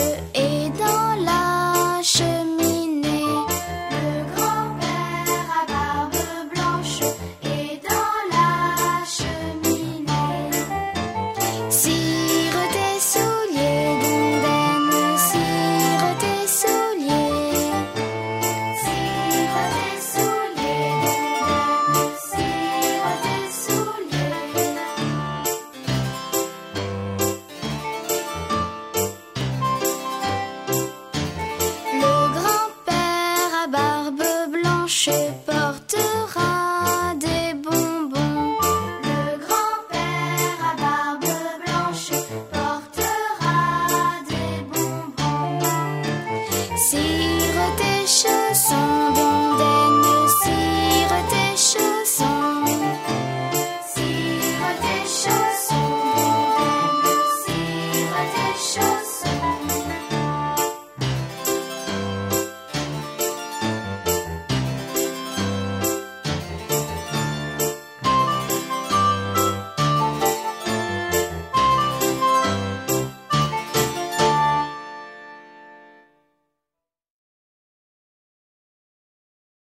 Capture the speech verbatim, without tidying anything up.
et dans la cheminée. Le grand-père à barbe blanche est dans la cheminée. Cire tes souliers, Gondaine, cire tes souliers. Cire tes souliers, Gondaine, cire tes souliers. Le grand-père à barbe blanche portera des bonbons. Le grand-père à barbe blanche portera des bonbons. Si